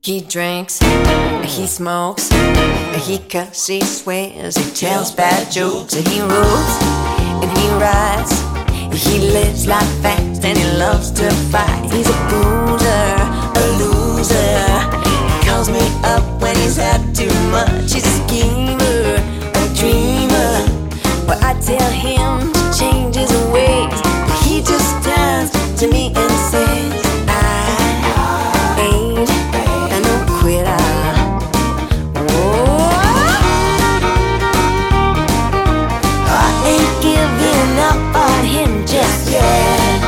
He drinks, he smokes, he cusses, he swears, he tells bad jokes, and he rules, and he rides. He lives life fast and he loves to fight. He's a boozer, a loser. He calls me up when he's had too much. He's a schemer, a dreamer. But I tell him to change his ways, but he just turns to me and says, I ain't no quitter. Oh, I ain't giving up on him just yet,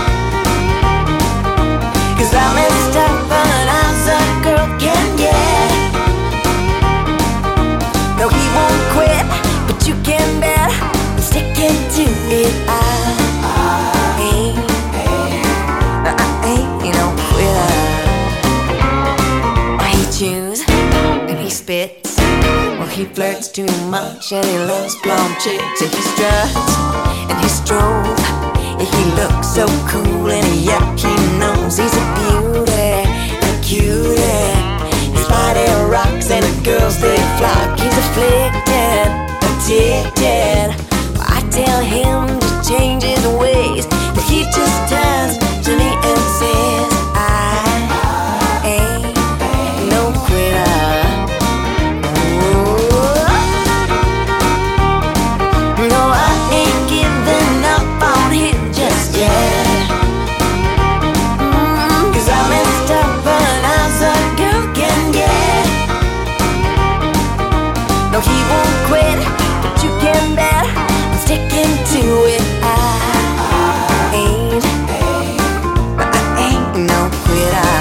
'cause I messed up but as a girl can get. No, he won't quit, but you can bet I'm sticking to it. I ain't no quitter. Oh, he chews and he spits. Well, he flirts too much and he loves blonde chicks. And he struts and he strolls. And he looks so cool and yuck, he knows he's a beauty, a cutie. His body rocks and the girls they flock. He's afflicted, addicted. Well, I tell him to change his ways, but he just turns to me and says, I ain't no quitter. Ooh. No, I ain't giving up on him just yet, 'cause I messed up but as a girl can get. No, he won't quit, but you can bet I'm sticking to it. I ain't no quitter.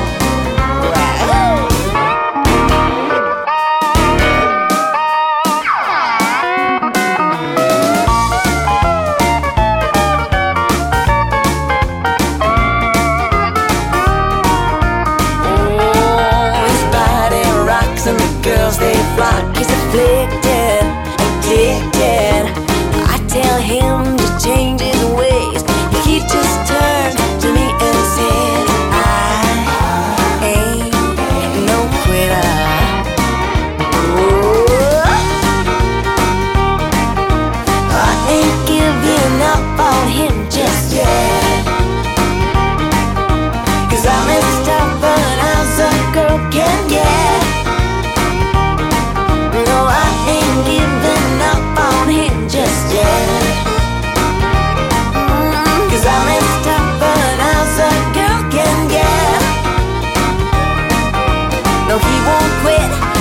And the girls they flock. He's afflicted, addicted. I tell him to change his ways, but he just turns to me and says, I ain't no quitter. Ooh. I ain't giving up on him just yet, 'cause I messed up but as a girl can get. No, I ain't giving up on him just yet, 'cause I messed up but as a girl can get. No, he won't quit.